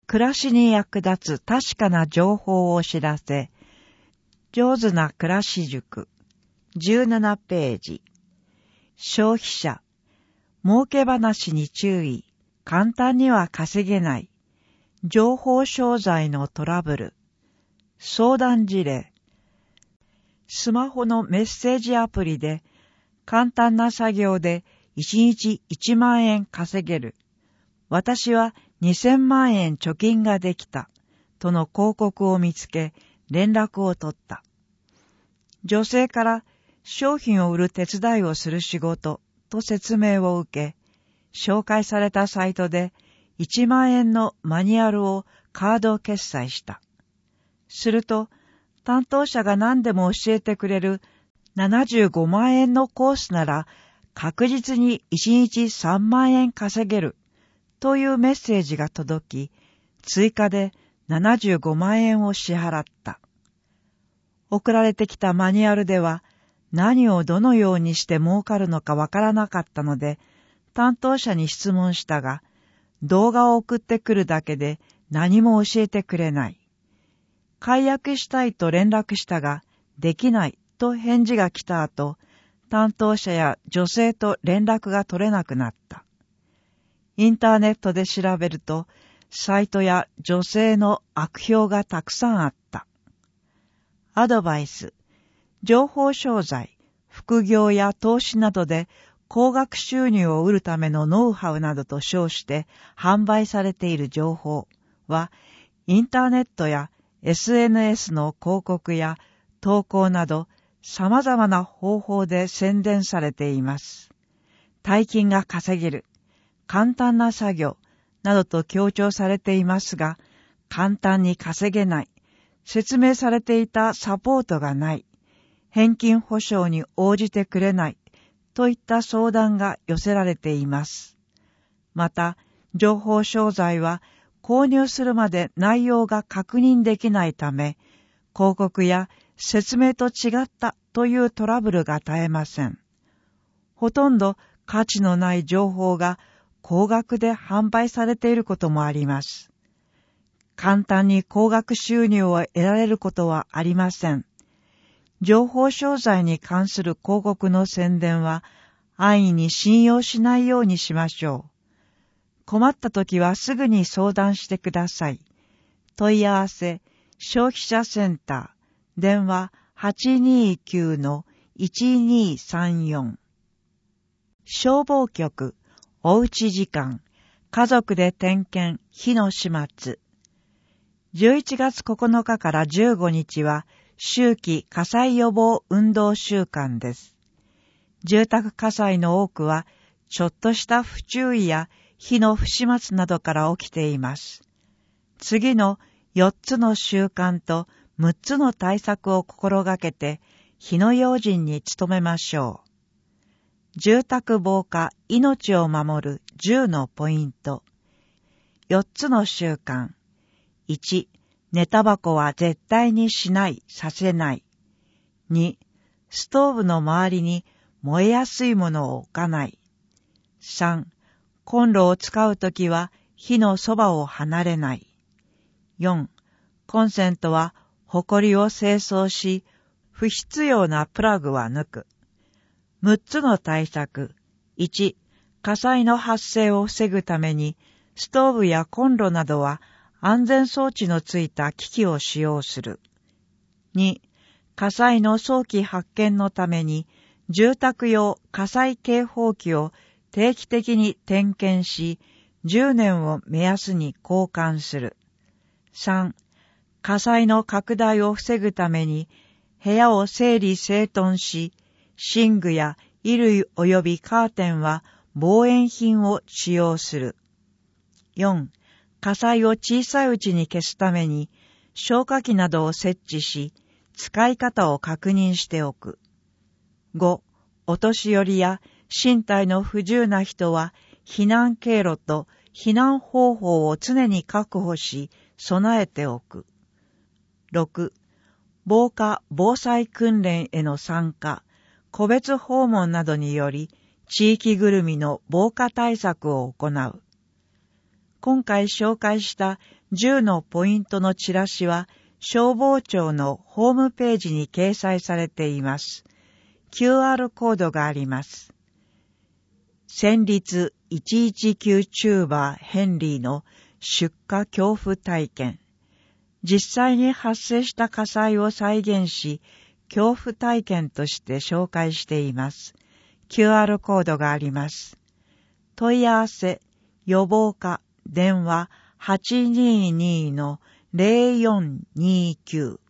暮らしに役立つ確かな情報をお知らせ。上手な暮らし塾。17ページ。消費者。儲け話に注意。簡単には稼げない。情報商材のトラブル。相談事例。スマホのメッセージアプリで簡単な作業で1日1万円稼げる。私は2000万円貯金ができた。との広告を見つけ連絡を取った。女性から商品を売る手伝いをする仕事と説明を受け、紹介されたサイトで1万円のマニュアルをカード決済した。すると、担当者が何でも教えてくれる75万円のコースなら確実に1日3万円稼げるというメッセージが届き、追加で75万円を支払った。送られてきたマニュアルでは何をどのようにして儲かるのかわからなかったので、担当者に質問したが、動画を送ってくるだけで何も教えてくれない。解約したいと連絡したが、できないと返事が来た後、担当者や女性と連絡が取れなくなった。インターネットで調べると、サイトや女性の悪評がたくさんあった。アドバイス。情報商材、副業や投資などで高額収入を得るためのノウハウなどと称して販売されている情報は、インターネットやSNS の広告や投稿など様々な方法で宣伝されています。大金が稼げる、簡単な作業などと強調されていますが、簡単に稼げない、説明されていたサポートがない、返金保証に応じてくれないといった相談が寄せられています。また、情報商材は購入するまで内容が確認できないため、広告や説明と違ったというトラブルが絶えません。ほとんど価値のない情報が高額で販売されていることもあります。簡単に高額収入を得られることはありません。情報商材に関する広告の宣伝は安易に信用しないようにしましょう。困ったときはすぐに相談してください。問い合わせ、消費者センター、電話 829-1234。消防局、おうち時間、家族で点検、火の始末。11月9日から15日は、秋季火災予防運動週間です。住宅火災の多くは、ちょっとした不注意や火の不始末などから起きています。次の4つの習慣と6つの対策を心がけて、火の用心に努めましょう。住宅防火、命を守る10のポイント。4つの習慣。1、寝タバコは絶対にしない、させない。2、ストーブの周りに燃えやすいものを置かない。3、コンロを使うときは火のそばを離れない。4、コンセントはホコリを清掃し、不必要なプラグは抜く。6つの対策。1、火災の発生を防ぐために、ストーブやコンロなどは安全装置のついた機器を使用する。2、火災の早期発見のために、住宅用火災警報器を定期的に点検し、10年を目安に交換する。3、火災の拡大を防ぐために、部屋を整理整頓し、寝具や衣類及びカーテンは防煙品を使用する。4、火災を小さいうちに消すために、消火器などを設置し、使い方を確認しておく。5、お年寄りや身体の不自由な人は、避難経路と避難方法を常に確保し、備えておく。6、防火・防災訓練への参加、個別訪問などにより、地域ぐるみの防火対策を行う。今回紹介した 10のポイントのチラシは消防庁のホームページに掲載されています。QR コードがあります。戦慄119チューバーヘンリーの出火恐怖体験。実際に発生した火災を再現し、恐怖体験として紹介しています。QR コードがあります。問い合わせ、予防課、電話 822-0429